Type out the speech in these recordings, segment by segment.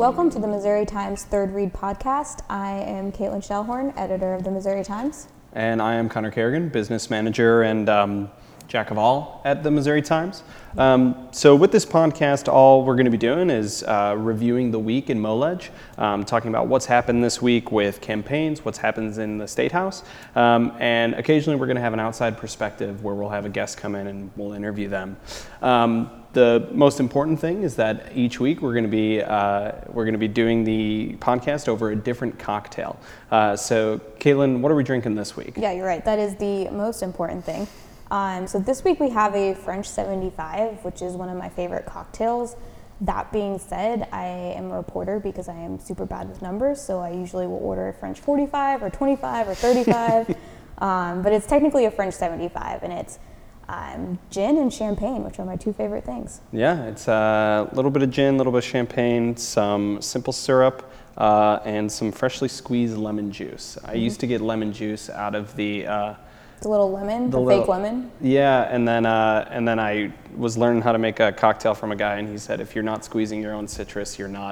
Welcome to the Missouri Times Third Read podcast. I am Caitlin Shellhorn, editor of the Missouri Times. And I am Connor Kerrigan, business manager and jack of all at the Missouri Times. So with this podcast, all we're going to be doing is reviewing the week in MoLeg, talking about what's happened this week with campaigns, what's happened in the State House, and occasionally we're going to have an outside perspective where we'll have a guest come in and we'll interview them. The most important thing is that each week we're going to be doing the podcast over a different cocktail. So Caitlin, what are we drinking this week? Yeah, you're right. That is the most important thing. So this week we have a French 75, which is one of my favorite cocktails. That being said, I am a reporter because I am super bad with numbers, so I usually will order a French 45 or 25 or 35, but it's technically a French 75, and it's gin and champagne, which are my two favorite things. Yeah, it's a little bit of gin, a little bit of champagne, some simple syrup, and some freshly squeezed lemon juice. I used to get lemon juice out of the little lemon, the fake lemon. Yeah, and then I was learning how to make a cocktail from a guy, and he said if you're not squeezing your own citrus, you're not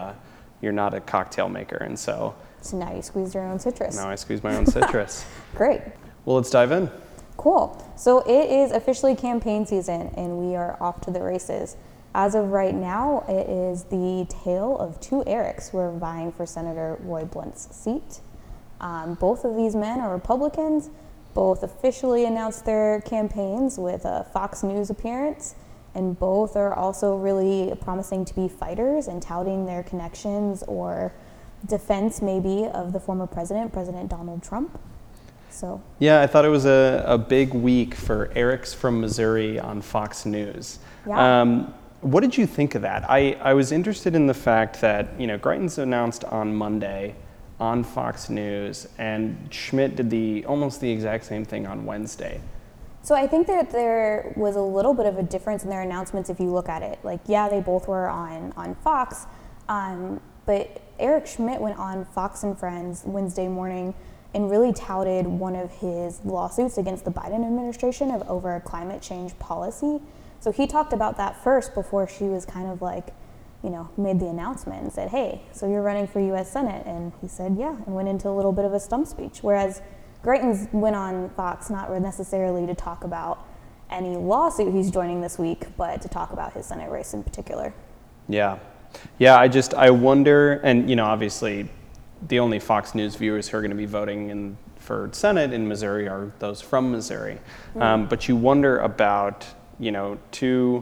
a cocktail maker. And so now you squeeze your own citrus. Now I squeeze my own citrus. Great. Well, let's dive in. Cool. So it is officially campaign season, and we are off to the races. As of right now, it is the tale of two Erics who are vying for Senator Roy Blunt's seat. Both of these men are Republicans. Both officially announced their campaigns with a Fox News appearance, and both are also really promising to be fighters and touting their connections or defense maybe of the former president, President Donald Trump. So yeah, I thought it was a big week for Erics from Missouri on Fox News. Yeah. What did you think of that? I was interested in the fact that, Greitens announced on Monday on Fox News, and Schmidt did almost the exact same thing on Wednesday. So I think that there was a little bit of a difference in their announcements if you look at it. Like, yeah, they both were on Fox, but Eric Schmidt went on Fox and Friends Wednesday morning and really touted one of his lawsuits against the Biden administration over climate change policy. So he talked about that first before she was kind of like, made the announcement and said, hey, so you're running for U.S. Senate? And he said, yeah, and went into a little bit of a stump speech. Whereas Greitens went on Fox not necessarily to talk about any lawsuit he's joining this week, but to talk about his Senate race in particular. Yeah. I wonder, and obviously the only Fox News viewers who are going to be voting for Senate in Missouri are those from Missouri. But you wonder about, two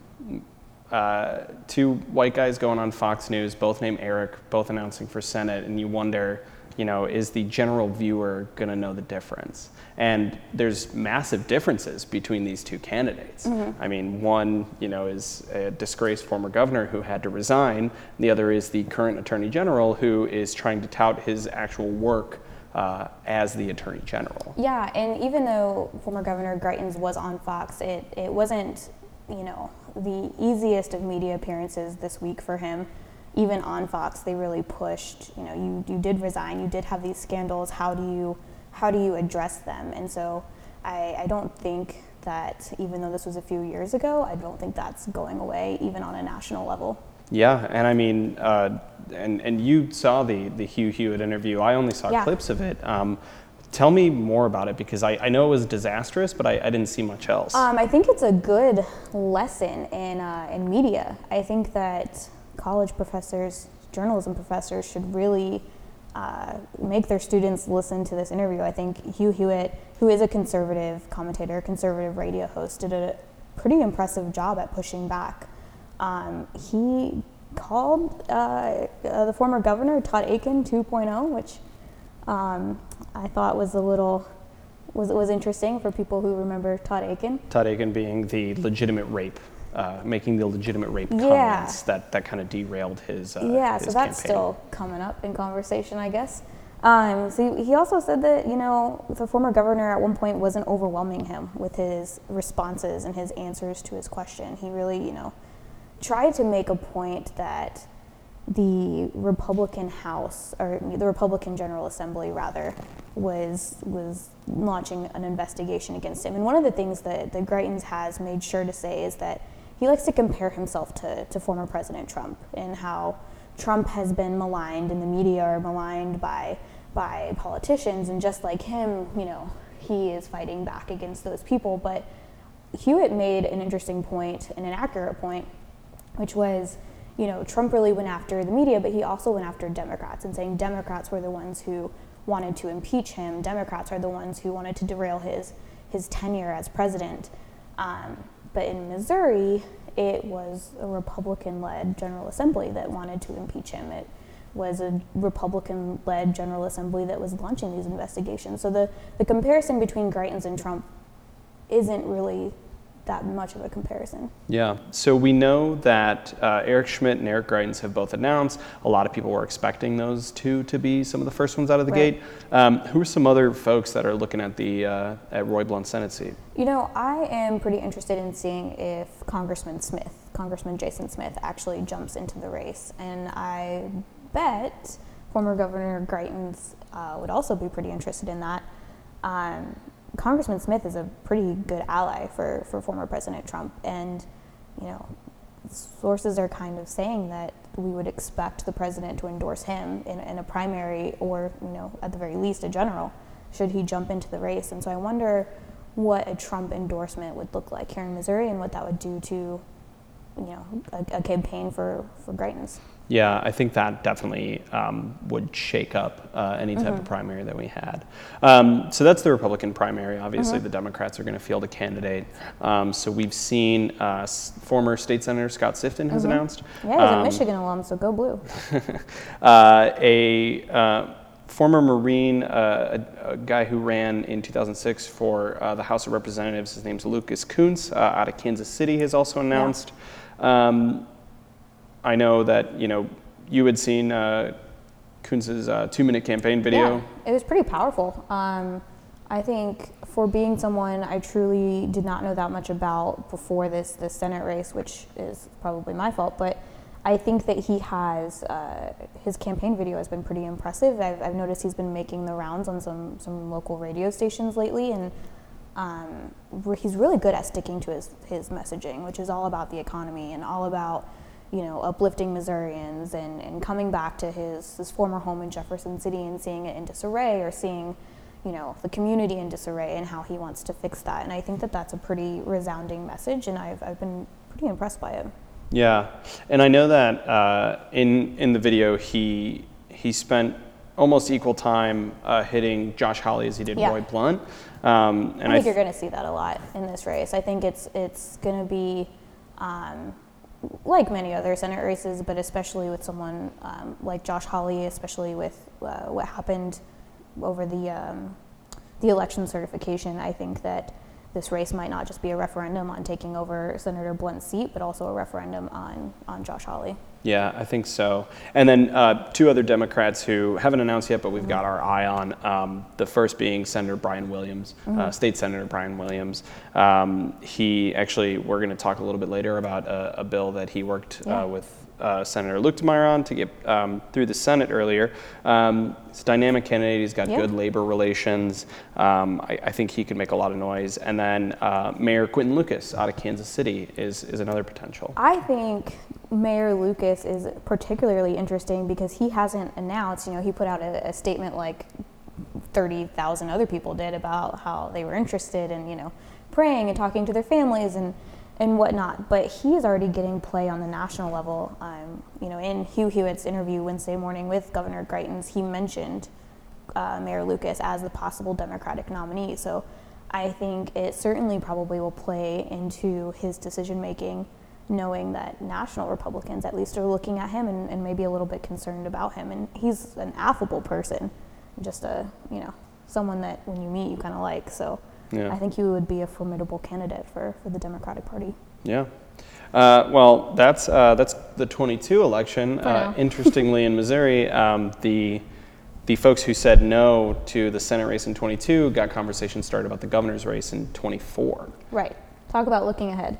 white guys going on Fox News, both named Eric, both announcing for Senate, and you wonder, is the general viewer going to know the difference? And there's massive differences between these two candidates. I mean, one, is a disgraced former governor who had to resign, and the other is the current attorney general who is trying to tout his actual work as the attorney general. Yeah, and even though former Governor Greitens was on Fox, it wasn't, the easiest of media appearances this week for him. Even on Fox, they really pushed, you did resign, you did have these scandals, how do you address them? And so I don't think that, even though this was a few years ago, I don't think that's going away even on a national level. Yeah, and I mean, and you saw the Hugh Hewitt interview. I only saw clips of it. Tell me more about it, because I know it was disastrous, but I didn't see much else. I think it's a good lesson in media. I think that college professors, journalism professors, should really make their students listen to this interview. I think Hugh Hewitt, who is a conservative commentator, conservative radio host, did a pretty impressive job at pushing back. He called the former governor, Todd Akin, 2.0, which I thought was interesting for people who remember Todd Akin. Todd Akin being the legitimate rape, making the legitimate rape comments that kind of derailed his so that's campaign. Still coming up in conversation, I guess. So he also said that, the former governor at one point wasn't overwhelming him with his responses and his answers to his question. He really, tried to make a point that the Republican House, or the Republican General Assembly rather, was launching an investigation against him. And one of the things that Greitens has made sure to say is that he likes to compare himself to former President Trump, and how Trump has been maligned and the media are maligned by politicians, and just like him, he is fighting back against those people. But Hewitt made an interesting point and an accurate point, which was, Trump really went after the media, but he also went after Democrats and saying Democrats were the ones who wanted to impeach him. Democrats are the ones who wanted to derail his tenure as president. But in Missouri, it was a Republican-led General Assembly that wanted to impeach him. It was a Republican-led General Assembly that was launching these investigations. So the comparison between Greitens and Trump isn't really that much of a comparison. Yeah, so we know that Eric Schmidt and Eric Greitens have both announced. A lot of people were expecting those two to be some of the first ones out of the gate. Who are some other folks that are looking at the at Roy Blunt's Senate seat? I am pretty interested in seeing if Congressman Jason Smith actually jumps into the race, and I bet former Governor Greitens would also be pretty interested in that. Congressman Smith is a pretty good ally for former President Trump, and sources are kind of saying that we would expect the president to endorse him in a primary, or at the very least a general, should he jump into the race. And so I wonder what a Trump endorsement would look like here in Missouri, and what that would do to a campaign for Greitens. Yeah, I think that definitely would shake up any type of primary that we had. So that's the Republican primary. Obviously, the Democrats are going to field a candidate. So we've seen former State Senator Scott Sifton has announced. Yeah, he's a Michigan alum, so go blue. A former Marine, a guy who ran in 2006 for the House of Representatives, his name's Lucas Kunce, out of Kansas City, has also announced. Yeah. I know that you had seen Kunce's 2-minute campaign video. Yeah, it was pretty powerful. I think for being someone I truly did not know that much about before this Senate race, which is probably my fault, but I think that he has his campaign video has been pretty impressive. I've noticed he's been making the rounds on some local radio stations lately, and he's really good at sticking to his messaging, which is all about the economy and all about uplifting Missourians and coming back to his former home in Jefferson City and seeing it in disarray, or seeing, the community in disarray, and how he wants to fix that. And I think that that's a pretty resounding message, and I've been pretty impressed by it. Yeah, and I know that in the video he spent almost equal time hitting Josh Hawley as he did Roy Blunt. And I think you're going to see that a lot in this race. I think it's going to be like many other Senate races, but especially with someone like Josh Hawley, especially with what happened over the election certification. I think that this race might not just be a referendum on taking over Senator Blunt's seat, but also a referendum on Josh Hawley. Yeah, I think so. And then 2 other Democrats who haven't announced yet, but we've got our eye on. The first being Senator Brian Williams, State Senator Brian Williams. He actually, we're going to talk a little bit later about a bill that he worked with Senator Luetkemeyer on to get through the Senate earlier. It's a dynamic candidate. He's got good labor relations. I think he could make a lot of noise. And then Mayor Quinton Lucas out of Kansas City is another potential. I think Mayor Lucas is particularly interesting because he hasn't announced, he put out a statement like 30,000 other people did about how they were interested in, praying and talking to their families and whatnot, but he is already getting play on the national level. In Hugh Hewitt's interview Wednesday morning with Governor Greitens, he mentioned Mayor Lucas as the possible Democratic nominee. So I think it certainly probably will play into his decision making, knowing that national Republicans at least are looking at him and maybe a little bit concerned about him. And he's an affable person, just someone that when you meet you kind of like. So I think he would be a formidable candidate for the Democratic Party. Yeah. Well, that's the 22 election. Interestingly, in Missouri, the folks who said no to the Senate race in 22 got conversations started about the governor's race in 24. Right. Talk about looking ahead.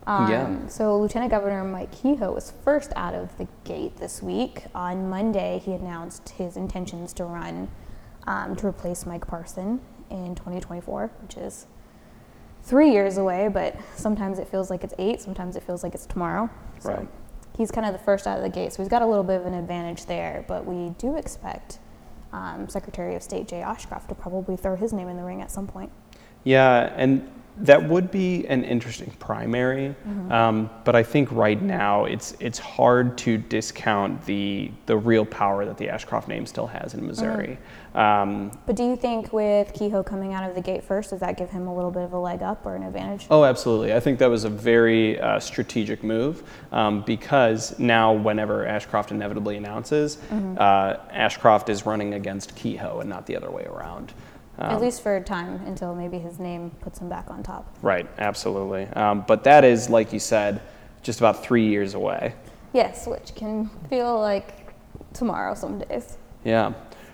So Lieutenant Governor Mike Kehoe was first out of the gate this week. On Monday, he announced his intentions to run to replace Mike Parson in 2024, which is 3 years away, but sometimes it feels like it's 8, sometimes it feels like it's tomorrow. So right. he's kind of the first out of the gate, so he's got a little bit of an advantage there. But we do expect Secretary of State Jay Ashcroft to probably throw his name in the ring at some point. Yeah, and that would be an interesting primary, but I think right now it's hard to discount the real power that the Ashcroft name still has in Missouri. But do you think with Kehoe coming out of the gate first, does that give him a little bit of a leg up or an advantage? Oh, absolutely. I think that was a very strategic move because now whenever Ashcroft inevitably announces, Ashcroft is running against Kehoe and not the other way around. At least for a time, until maybe his name puts him back on top. Right, absolutely. But that is, like you said, just about 3 years away. Yes, which can feel like tomorrow some days. Yeah.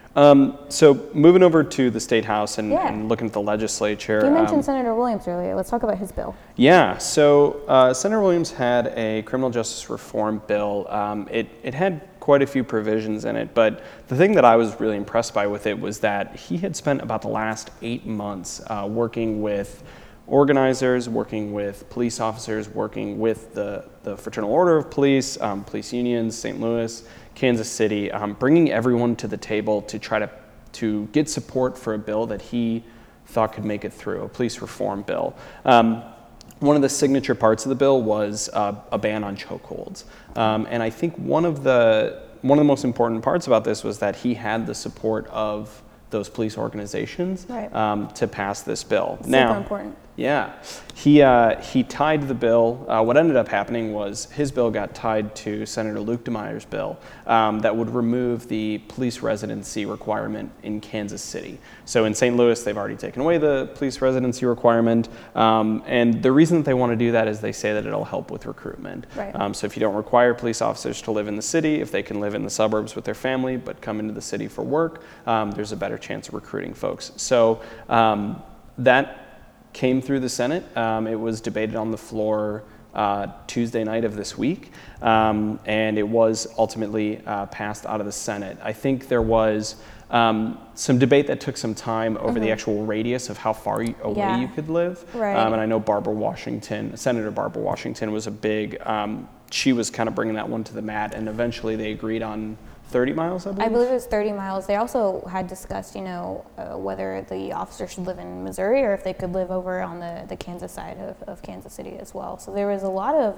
So moving over to the State House and looking at the legislature. You mentioned Senator Williams earlier. Let's talk about his bill. Yeah, so Senator Williams had a criminal justice reform bill. It had quite a few provisions in it, but the thing that I was really impressed by with it was that he had spent about the last 8 months working with organizers, working with police officers, working with the Fraternal Order of Police, police unions, St. Louis, Kansas City, bringing everyone to the table to try to get support for a bill that he thought could make it through, a police reform bill. One of the signature parts of the bill was a ban on chokeholds, and I think one of the most important parts about this was that he had the support of those police organizations to pass this bill. Super important. Yeah, he tied the bill. What ended up happening was his bill got tied to Senator Luke DeMeyer's bill that would remove the police residency requirement in Kansas City. So in St. Louis, they've already taken away the police residency requirement, and the reason that they want to do that is they say that it'll help with recruitment. Right. So if you don't require police officers to live in the city, if they can live in the suburbs with their family but come into the city for work, there's a better chance of recruiting folks. So that came through the Senate. It was debated on the floor Tuesday night of this week, and it was ultimately passed out of the Senate. I think there was some debate that took some time over the actual radius of how far away you could live. Right. And I know Senator Barbara Washington was a big, she was kind of bringing that one to the mat, and eventually they agreed on 30 miles, I believe? I believe it was 30 miles. They also had discussed, whether the officer should live in Missouri or if they could live over on the Kansas side of Kansas City as well. So there was a lot of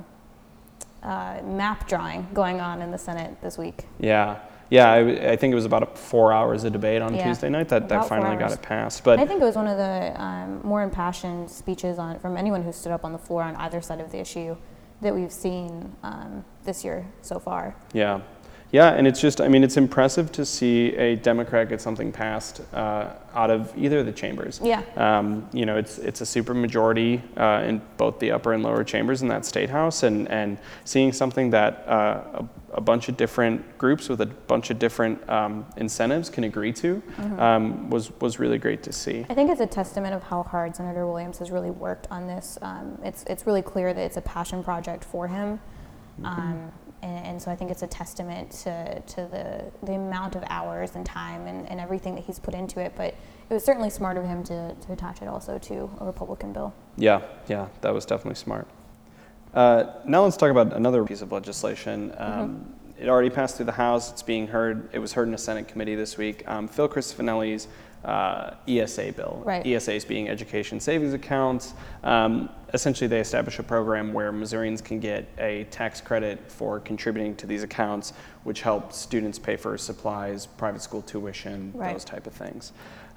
map drawing going on in the Senate this week. Yeah. I think it was about 4 hours of debate on Tuesday night that finally got it passed. But I think it was one of the more impassioned speeches from anyone who stood up on the floor on either side of the issue that we've seen this year so far. Yeah, and it's just, it's impressive to see a Democrat get something passed out of either of the chambers. Yeah. It's a super majority in both the upper and lower chambers in that state house, and seeing something that a bunch of different groups with a bunch of different incentives can agree to was really great to see. I think it's a testament of how hard Senator Williams has really worked on this. It's really clear that it's a passion project for him. And so I think it's a testament to the amount of hours and time and everything that he's put into it. But it was certainly smart of him to attach it also to a Republican bill. Yeah, that was definitely smart. Now let's talk about another piece of legislation. It already passed through the House. It's being heard. It was heard in a Senate committee this week. Phil Cristofanilli's ESA bill. Right. ESAs being education savings accounts. Essentially, they establish a program where Missourians can get a tax credit for contributing to these accounts, which helps students pay for supplies, private school tuition, those type of things.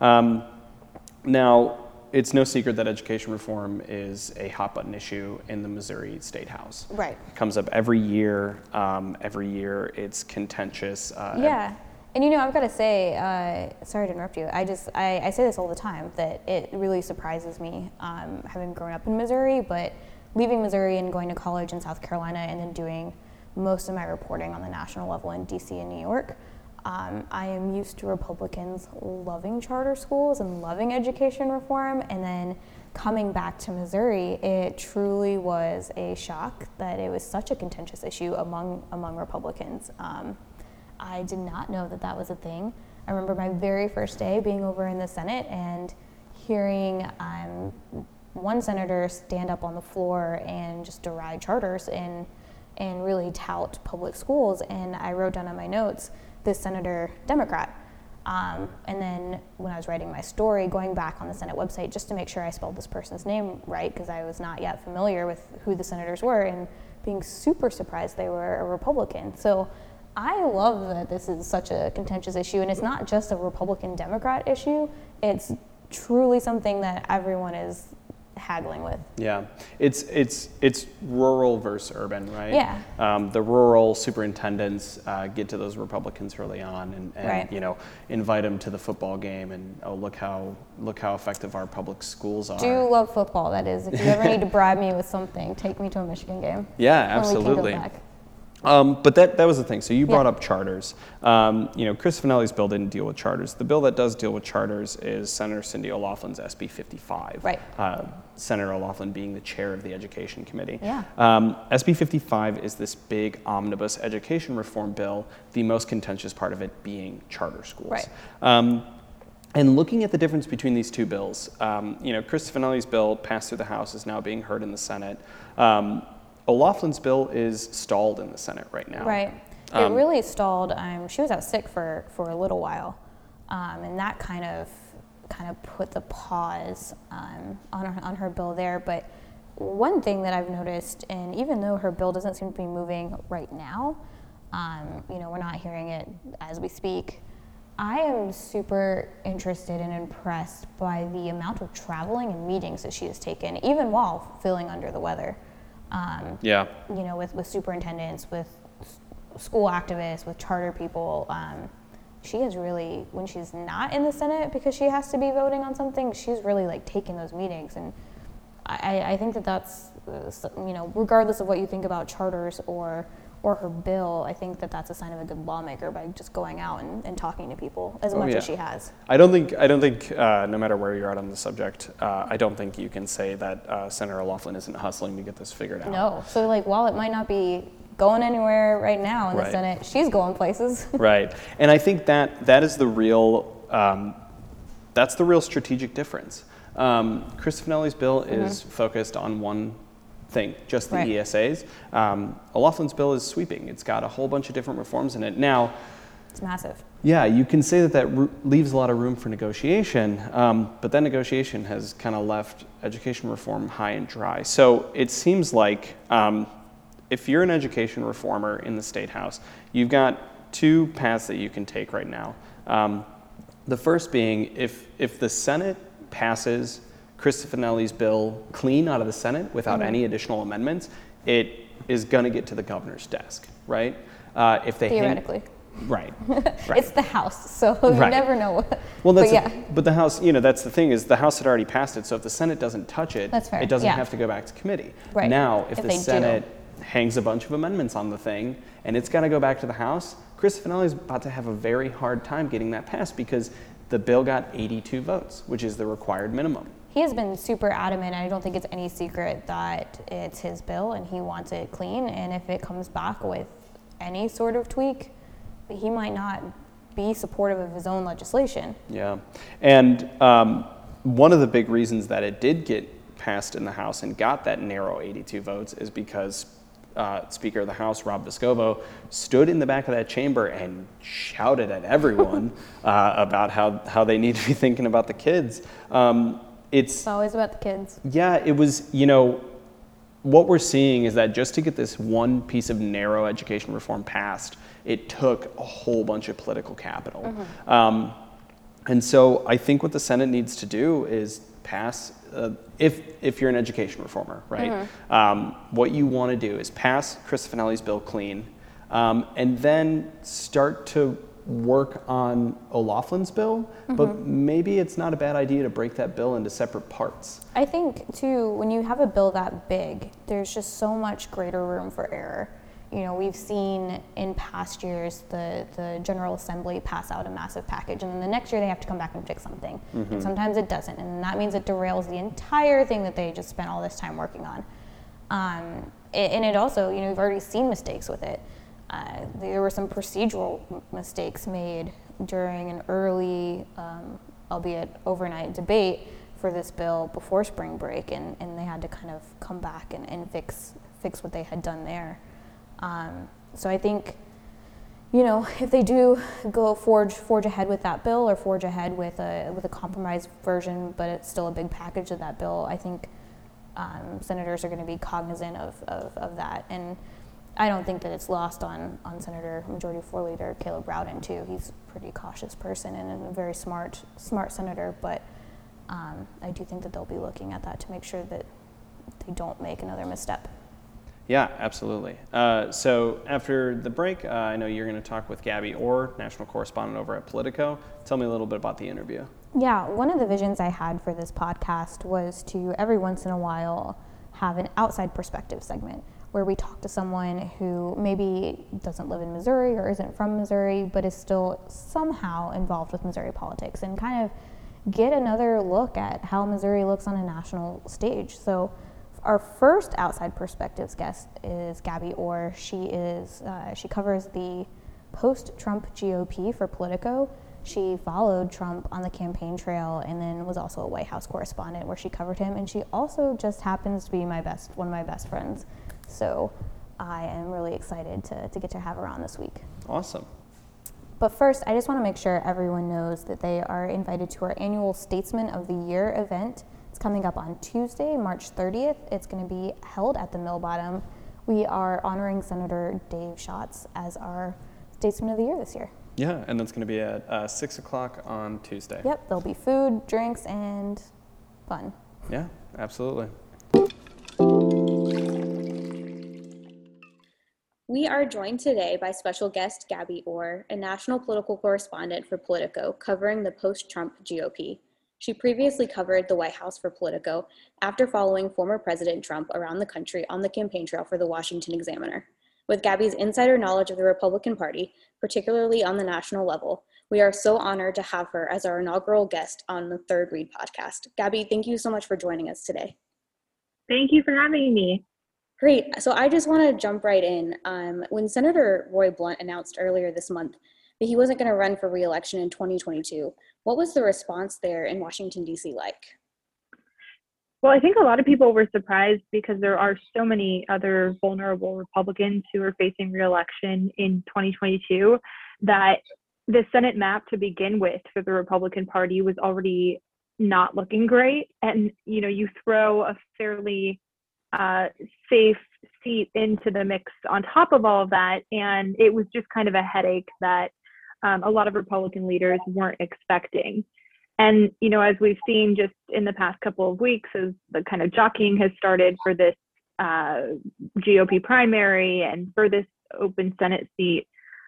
Now, it's no secret that education reform is a hot button issue in the Missouri State House. Right. It comes up every year. Every year, it's contentious. And I've got to say, sorry to interrupt you, I say this all the time, that it really surprises me, having grown up in Missouri, but leaving Missouri and going to college in South Carolina and then doing most of my reporting on the national level in DC and New York. I am used to Republicans loving charter schools and loving education reform, and then coming back to Missouri, it truly was a shock that it was such a contentious issue among Republicans. I did not know that was a thing. I remember my very first day being over in the Senate and hearing one senator stand up on the floor and just deride charters and really tout public schools. And I wrote down on my notes, this senator, Democrat. And then when I was writing my story, going back on the Senate website just to make sure I spelled this person's name right, because I was not yet familiar with who the senators were, and being super surprised they were a Republican. So I love that this is such a contentious issue, and it's not just a Republican-Democrat issue. It's truly something that everyone is haggling with. Yeah, it's rural versus urban, right? Yeah. The rural superintendents get to those Republicans early on, and Right. you know, invite them to the football game, and oh, look how effective our public schools are. Do love football, that is. If you ever need to bribe me with something, take me to a Michigan game. Yeah, when we can go absolutely. back. But that was the thing. So you brought Yeah. up charters. Chris Finelli's bill didn't deal with charters. The bill that does deal with charters is Senator Cindy O'Loughlin's SB 55. Right. Senator O'Loughlin being the chair of the Education Committee. Yeah. SB 55 is this big omnibus education reform bill, the most contentious part of it being charter schools. Right. And looking at the difference between these two bills, Chris Finelli's bill passed through the House, is now being heard in the Senate. O'Loughlin's bill is stalled in the Senate right now. Right. It really stalled. She was out sick for a little while, and that kind of put the pause on her bill there. But one thing that I've noticed, and even though her bill doesn't seem to be moving right now, we're not hearing it as we speak. I am super interested and impressed by the amount of traveling and meetings that she has taken, even while feeling under the weather. Yeah. With superintendents, with school activists, with charter people. She is really, when she's not in the Senate because she has to be voting on something, she's really like taking those meetings. And I think that's, regardless of what you think about charters or her bill, I think that that's a sign of a good lawmaker by just going out and talking to people as much as she has. I don't think no matter where you're at on the subject, I don't think you can say that Senator O'Loughlin isn't hustling to get this figured out. No. So while it might not be going anywhere right now in the Senate, she's going places. Right. And I think that is the real, that's the real strategic difference. Chris Finelli's bill is focused on one thing, just the ESAs. O'Loughlin's bill is sweeping. It's got a whole bunch of different reforms in it. Now, it's massive. Yeah, you can say that leaves a lot of room for negotiation, but that negotiation has kind of left education reform high and dry. So it seems like if you're an education reformer in the State House, you've got two paths that you can take right now. The first being if the Senate passes Chris Finelli's bill clean out of the Senate without any additional amendments, it is going to get to the governor's desk, right? If they theoretically. Right. It's the House, so you never know. Well, but the House, that's the thing is the House had already passed it, so if the Senate doesn't touch it, that's fair. It doesn't have to go back to committee. Right. Now, if the Senate hangs a bunch of amendments on the thing and it's got to go back to the House, Chris Finelli's about to have a very hard time getting that passed because the bill got 82 votes, which is the required minimum. He has been super adamant, and I don't think it's any secret that it's his bill and he wants it clean, and if it comes back with any sort of tweak, he might not be supportive of his own legislation. Yeah, and one of the big reasons that it did get passed in the House and got that narrow 82 votes is because Speaker of the House, Rob Vescovo, stood in the back of that chamber and shouted at everyone about how they need to be thinking about the kids. It's always about the kids. Yeah, it was, what we're seeing is that just to get this one piece of narrow education reform passed, it took a whole bunch of political capital. And so I think what the Senate needs to do is pass, if you're an education reformer, right? What you want to do is pass Chris Finelli's bill clean, and then start to work on O'Loughlin's bill, but maybe it's not a bad idea to break that bill into separate parts. I think, too, when you have a bill that big, there's just so much greater room for error. We've seen in past years the General Assembly pass out a massive package, and then the next year they have to come back and fix something. And sometimes it doesn't, and that means it derails the entire thing that they just spent all this time working on. And it also, we've already seen mistakes with it. There were some procedural mistakes made during an early, albeit overnight, debate for this bill before spring break, and they had to kind of come back and fix what they had done there. So I think, if they do go forge ahead with that bill or forge ahead with a compromised version, but it's still a big package of that bill, I think senators are going to be cognizant of that. And I don't think that it's lost on Senator Majority Floor Leader Caleb Rowden too. He's a pretty cautious person and a very smart senator, but I do think that they'll be looking at that to make sure that they don't make another misstep. Yeah, absolutely. So after the break, I know you're going to talk with Gabby Orr, national correspondent over at Politico. Tell me a little bit about the interview. Yeah, one of the visions I had for this podcast was to every once in a while have an outside perspective segment where we talk to someone who maybe doesn't live in Missouri or isn't from Missouri, but is still somehow involved with Missouri politics and kind of get another look at how Missouri looks on a national stage. So our first outside perspectives guest is Gabby Orr. She covers the post-Trump GOP for Politico. She followed Trump on the campaign trail and then was also a White House correspondent where she covered him. And she also just happens to be one of my best friends. So I am really excited to get to have her on this week. Awesome. But first, I just want to make sure everyone knows that they are invited to our annual Statesman of the Year event. It's coming up on Tuesday, March 30th. It's going to be held at the Mill Bottom. We are honoring Senator Dave Schatz as our Statesman of the Year this year. Yeah, and that's going to be at 6 o'clock on Tuesday. Yep, there'll be food, drinks, and fun. Yeah, absolutely. We are joined today by special guest Gabby Orr, a national political correspondent for Politico, covering the post-Trump GOP. She previously covered the White House for Politico after following former President Trump around the country on the campaign trail for the Washington Examiner. With Gabby's insider knowledge of the Republican Party, particularly on the national level, we are so honored to have her as our inaugural guest on the Third Read podcast. Gabby, thank you so much for joining us today. Thank you for having me. Great. So I just want to jump right in. When Senator Roy Blunt announced earlier this month that he wasn't going to run for re-election in 2022, what was the response there in Washington, D.C. like? Well, I think a lot of people were surprised because there are so many other vulnerable Republicans who are facing re-election in 2022 that the Senate map to begin with for the Republican Party was already not looking great. And, you throw a fairly safe seat into the mix on top of all of that. And it was just kind of a headache that a lot of Republican leaders weren't expecting. And, as we've seen just in the past couple of weeks, as the kind of jockeying has started for this GOP primary and for this open Senate seat,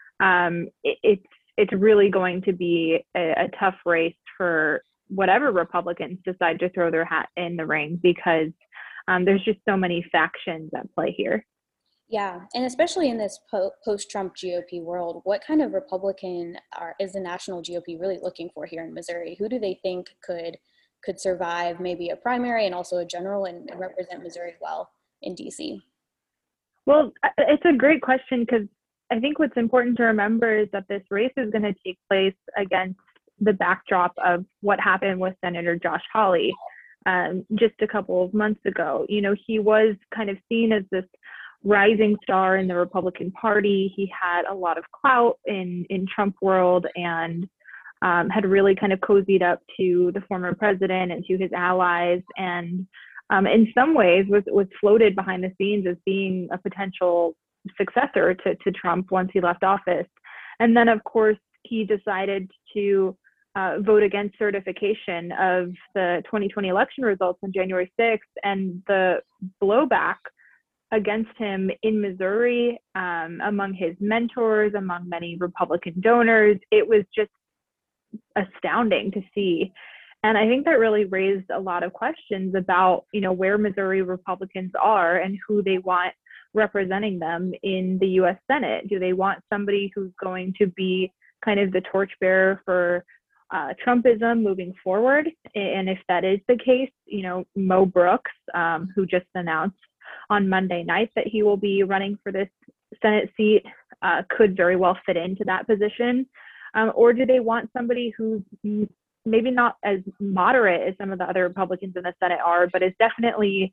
it's really going to be a tough race for whatever Republicans decide to throw their hat in the ring, because there's just so many factions at play here. Yeah, and especially in this post-Trump GOP world, what kind of Republican is the national GOP really looking for here in Missouri? Who do they think could survive maybe a primary and also a general and represent Missouri well in D.C.? Well, it's a great question, because I think what's important to remember is that this race is going to take place against the backdrop of what happened with Senator Josh Hawley just a couple of months ago. He was kind of seen as this rising star in the Republican Party. He had a lot of clout in Trump world and had really kind of cozied up to the former president and to his allies, and in some ways was floated behind the scenes as being a potential successor to Trump once he left office. And then, of course, he decided to vote against certification of the 2020 election results on January 6th, and the blowback against him in Missouri, among his mentors, among many Republican donors, it was just astounding to see. And I think that really raised a lot of questions about, where Missouri Republicans are and who they want representing them in the U.S. Senate. Do they want somebody who's going to be kind of the torchbearer for Trumpism moving forward? And if that is the case, Mo Brooks, who just announced on Monday night that he will be running for this Senate seat, could very well fit into that position. Or do they want somebody who's maybe not as moderate as some of the other Republicans in the Senate are, but is definitely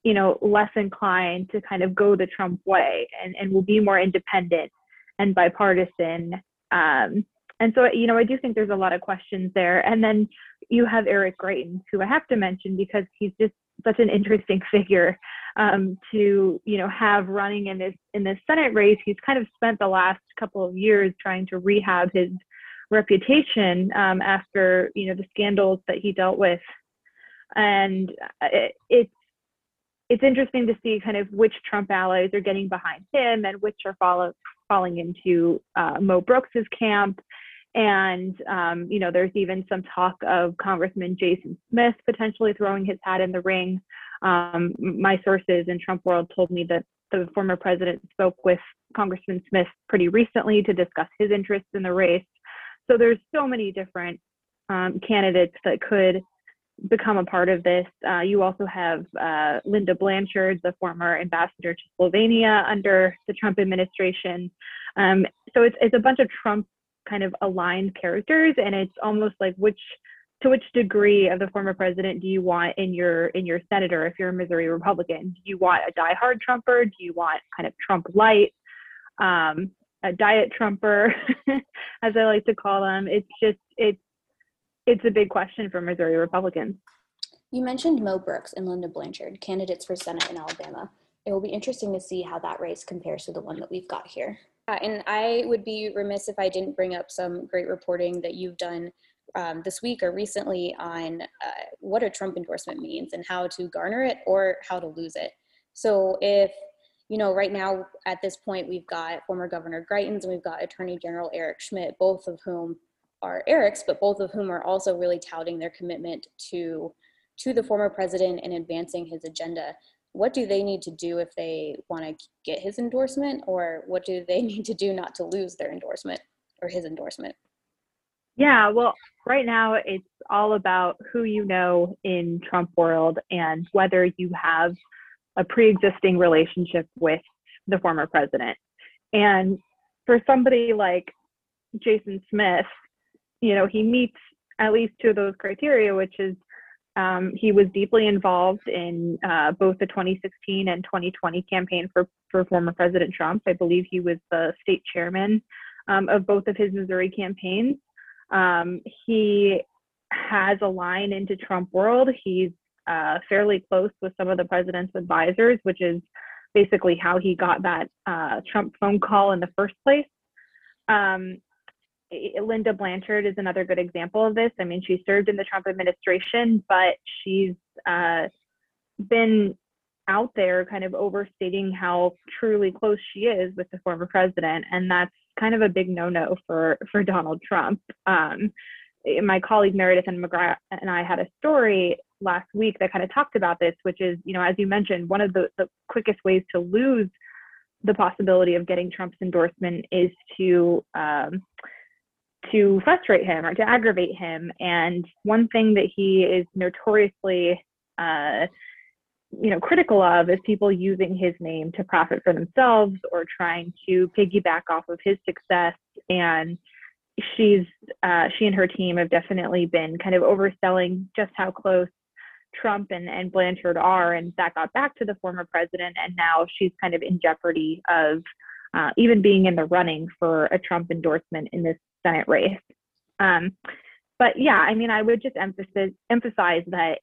less inclined to kind of go the Trump way and will be more independent and bipartisan. And so, I do think there's a lot of questions there. And then you have Eric Greitens, who I have to mention because he's just such an interesting figure to, have running in this Senate race. He's kind of spent the last couple of years trying to rehab his reputation after, the scandals that he dealt with. And it's interesting to see kind of which Trump allies are getting behind him and which are falling into Mo Brooks's camp. And, there's even some talk of Congressman Jason Smith potentially throwing his hat in the ring. My sources in Trump world told me that the former president spoke with Congressman Smith pretty recently to discuss his interests in the race. So there's so many different candidates that could become a part of this. You also have Linda Blanchard, the former ambassador to Slovenia under the Trump administration. So it's a bunch of Trump kind of aligned characters, and it's almost like to which degree of the former president do you want in your senator if you're a Missouri Republican? Do you want a diehard Trumper? Do you want kind of Trump light, a diet Trumper, as I like to call them? It's a big question for Missouri Republicans. You mentioned Mo Brooks and Linda Blanchard, candidates for Senate in Alabama. It will be interesting to see how that race compares to the one that we've got here. And I would be remiss if I didn't bring up some great reporting that you've done this week or recently on what a Trump endorsement means and how to garner it or how to lose it. So if, right now at this point, we've got former Governor Greitens and we've got Attorney General Eric Schmitt, both of whom are Eric's, but both of whom are also really touting their commitment to the former president and advancing his agenda. What do they need to do if they want to get his endorsement, or what do they need to do not to lose their endorsement or his endorsement? Yeah, well, right now it's all about who you know in Trump world and whether you have a pre-existing relationship with the former president. And for somebody like Jason Smith, he meets at least two of those criteria, which is he was deeply involved in both the 2016 and 2020 campaign for former President Trump. I believe he was the state chairman of both of his Missouri campaigns. He has a line into Trump world. He's fairly close with some of the president's advisors, which is basically how he got that Trump phone call in the first place. Linda Blanchard is another good example of this. I mean, she served in the Trump administration, but she's been out there kind of overstating how truly close she is with the former president. And that's kind of a big no-no for Donald Trump. My colleague Meredith and McGrath and I had a story last week that kind of talked about this, which is, as you mentioned, one of the quickest ways to lose the possibility of getting Trump's endorsement is to frustrate him or to aggravate him. And one thing that he is notoriously, critical of is people using his name to profit for themselves or trying to piggyback off of his success. And she and her team have definitely been kind of overselling just how close Trump and Blanchard are. And that got back to the former president. And now she's kind of in jeopardy of even being in the running for a Trump endorsement in this Senate race. But yeah, I mean, I would just emphasize that,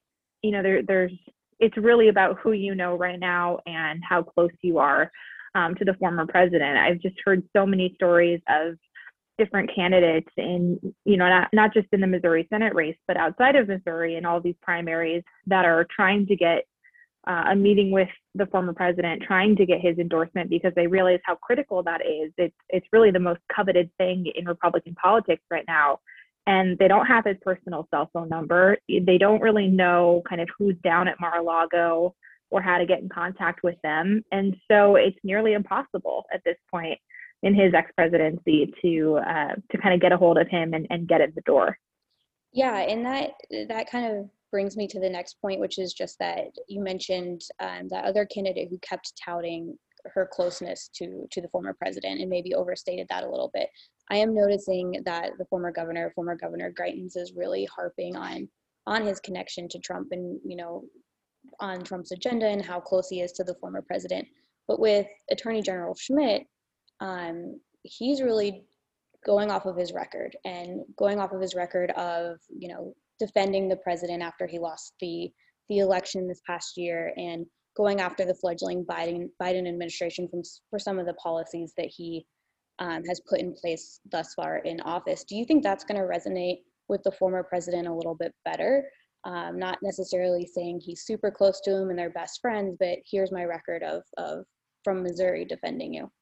it's really about who you know right now and how close you are to the former president. I've just heard so many stories of different candidates in, not just in the Missouri Senate race, but outside of Missouri and all these primaries that are trying to get a meeting with the former president, trying to get his endorsement because they realize how critical that is. It's really the most coveted thing in Republican politics right now. And they don't have his personal cell phone number. They don't really know kind of who's down at Mar-a-Lago or how to get in contact with them. And so it's nearly impossible at this point in his ex-presidency to kind of get a hold of him and get in the door. Yeah, and that kind of brings me to the next point, which is just that you mentioned that other candidate who kept touting her closeness to the former president and maybe overstated that a little bit. I am noticing that the former governor Greitens is really harping on his connection to Trump and, on Trump's agenda and how close he is to the former president. But with Attorney General Schmidt, he's really going off of his record of, defending the president after he lost the election this past year, and going after the fledgling Biden administration for some of the policies that he has put in place thus far in office. Do you think that's going to resonate with the former president a little bit better? Not necessarily saying he's super close to him and they're best friends, but here's my record of from Missouri defending you.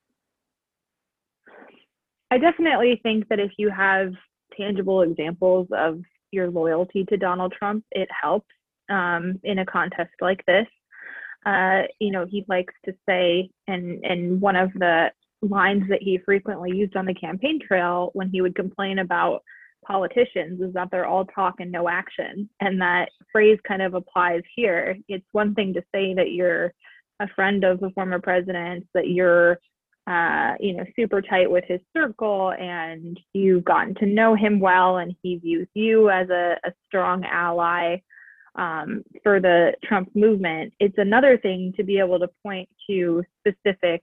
I definitely think that if you have tangible examples of your loyalty to Donald Trump, it helps in a contest like this. He likes to say, and one of the lines that he frequently used on the campaign trail when he would complain about politicians is that they're all talk and no action. And that phrase kind of applies here. It's one thing to say that you're a friend of the former president, that you're super tight with his circle and you've gotten to know him well and he views you as a strong ally for the Trump movement. It's another thing to be able to point to specific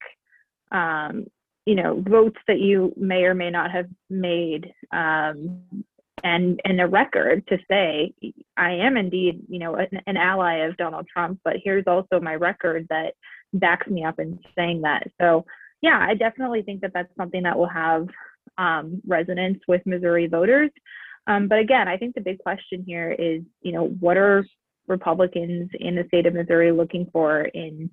votes that you may or may not have made, and a record to say, I am indeed, an ally of Donald Trump, but here's also my record that backs me up in saying that. So yeah, I definitely think that that's something that will have resonance with Missouri voters. But again, I think the big question here is, what are Republicans in the state of Missouri looking for in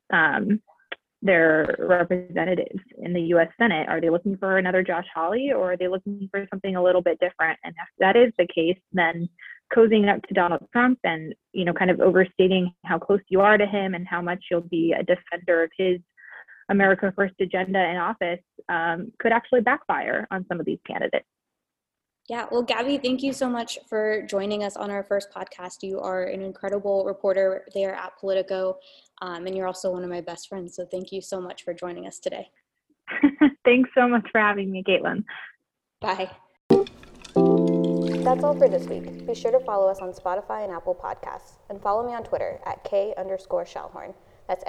their representatives in the U.S. Senate? Are they looking for another Josh Hawley, or are they looking for something a little bit different? And if that is the case, then cozying up to Donald Trump and, kind of overstating how close you are to him and how much you'll be a defender of his America First agenda in office could actually backfire on some of these candidates. Yeah, well, Gabby, thank you so much for joining us on our first podcast. You are an incredible reporter there at Politico, and you're also one of my best friends. So thank you so much for joining us today. Thanks so much for having me, Caitlin. Bye. That's all for this week. Be sure to follow us on Spotify and Apple Podcasts, and follow me on Twitter at K_Schallhorn. That's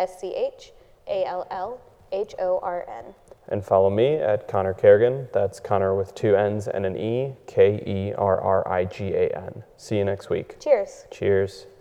SCHALLHORN. And follow me at Connor Kerrigan. That's Connor with 2 N's and an E, KERRIGAN. See you next week. Cheers. Cheers.